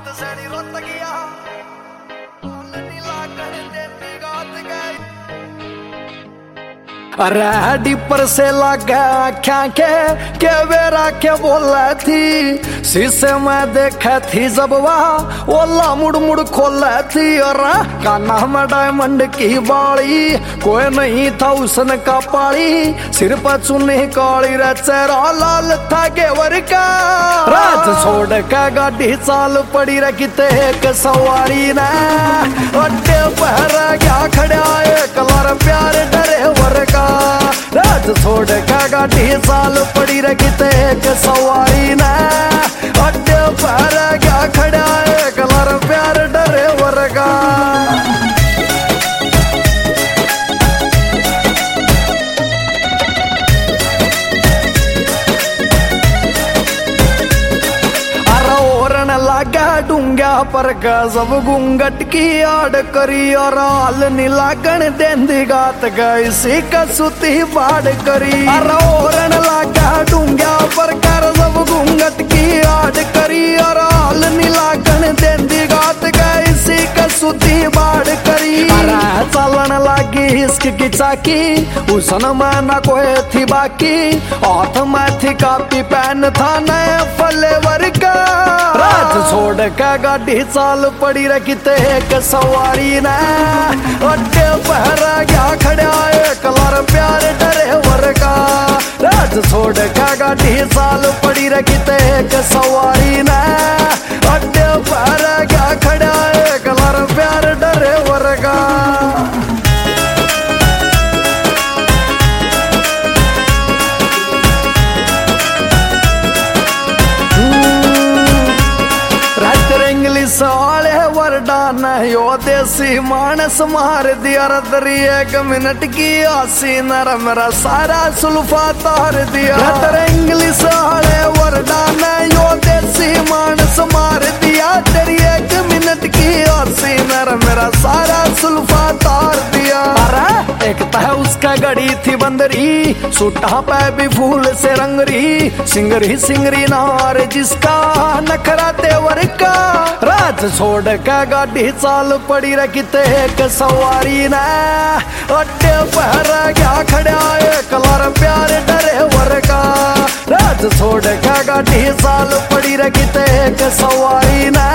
हाथ सैनी रुत गया नीला कर देती गात गई। अरे डिपर से लगा आख्या के वेरा के बोला थी शीशे में देखा थी जब वह ओला मुड़ मुड़ खोला थी। और काना में डायमंड की बाड़ी कोई नहीं था उसने का पाड़ी सिर पर चुन्नी काली रे चेहरा लाल था गेवर का। रात छोड़ के गाड़ी चाल पड़ी रे किते एक सवारी ने अड्डे पहर गया खड़ा एक लार प्यार डरे वर का। रात छोड़ के गाड़ी चाल पड़ी रे किते एक सवारी ने अड्डे पहर गया खड़ा एक लार प्यार डरे वर का। लागा डूंगा पर गजब घूंघट की आड़ करी और हाल नीलागण देंदी गात गई सी कसुती बाड़ करी। और लागा डूंगा पर गजब घूंघट की आड़ करी और हाल नीलागण देंदी गात गई सी कसुती बाड़ करी। चलन लागी हिस्क की चाकी उसन में न कोई थी बाकी हाथ में थी कापी पेन था नए फ्लेवर का। रात छोड़ के गाड़ी चाल पड़ी रे किते एक सवारी ने अड्डे पहर गया खड़ा एक लार प्यार डरे वर का। रात छोड़ के गाड़ी चाल पड़ी रे किते एक सवारी ने अड्डे पहर गया खड़ा एक लार प्यार डरे वर का। साले वरदान यो देसी मानस मार दिया रदरी एक मिनट की आसी नर मेरा सारा सुल्फा तार दिया। इंग्लिश वाले वरदान यो देसी मानस मार दिया तेरी एक मिनट की आसी नर मेरा सारा सुल्फा तार दिया। अरे एक तह उसका गड़ी थी बंदरी सूटा पे भी फूल से रंगरी सिंगरी सिंगरी नार जिसका नखरा तेवर का। रात छोड़ के गाड़ी चाल पड़ी रे किते एक सवारी ने अड्डे पहर गया खड़ा एक लार प्यार डरे वर का। रात छोड़ के गाड़ी चाल पड़ी रे किते एक सवारी ने